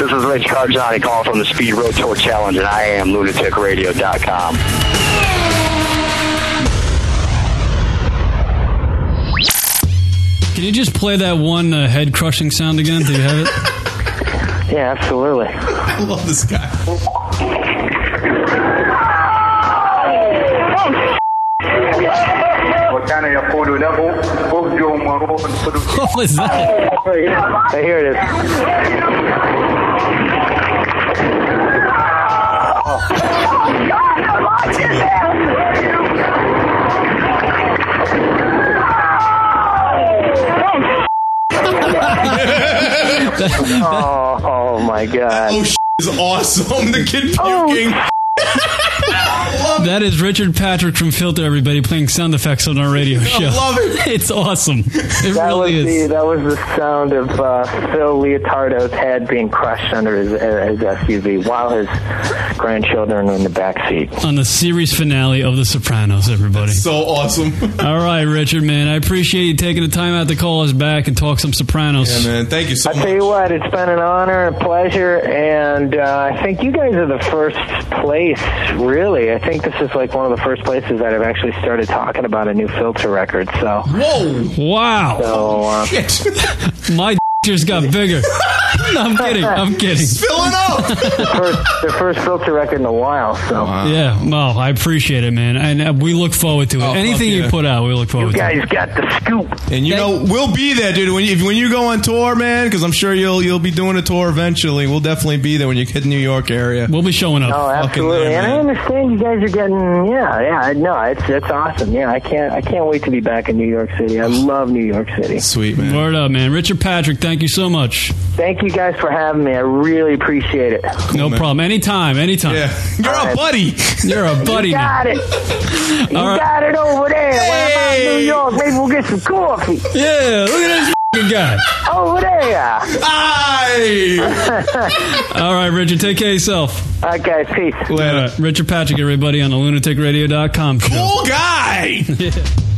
This is Rich Cargiani calling from the Speed Road Tour Challenge, and I am lunaticradio.com. Can you just play that one head-crushing sound again? Do you have it? Yeah, absolutely. I love this guy. What was that? Hey, here it is. Oh my God. Oh, is awesome. The kid puking. That is Richard Patrick from Filter, everybody, playing sound effects on our radio show. I love it. It's awesome. It That really is. That was the sound of Phil Leotardo's head being crushed under his SUV while his grandchildren were in the back seat. On the series finale of The Sopranos, everybody. So awesome. All right, Richard, man. I appreciate you taking the time out to call us back and talk some Sopranos. Yeah, man. Thank you so much. I'll tell you what, it's been an honor and a pleasure, and I think you guys are the first place, really. I think this is like one of the first places that have actually started talking about a new Filter record, so... Whoa. Wow. So, Shit. My just got bigger. No, I'm kidding. I'm kidding. It's filling up. their first Filter record in a while, so... Yeah, well, I appreciate it, man. And we look forward to it. Oh, Anything fuck yeah. you put out, we look forward You to it. guys got the scoop. And you know, we'll be there, dude. When you go on tour, man, because I'm sure you'll be doing a tour eventually. We'll definitely be there when you hit the New York area. We'll be showing up. Oh, absolutely. there, And I man. understand you guys are getting, no, it's awesome. Yeah, I can't wait to be back in New York City. I love New York City. Sweet, man. Word up, man. Richard Patrick, thank you so much. Thank you guys for having me. I really appreciate it. No man. problem. Anytime. Yeah. You're All a right. buddy. You're a buddy, You got man. it. You All right. got it over there. What about Hey. New York? Maybe we'll get some coffee. Yeah, look at this f***ing guy. Over there. Aye. All right, Richard, take care of yourself. All right, guys. Peace. All right, Richard Patrick, everybody, on the lunaticradio.com show. Cool guy. Yeah.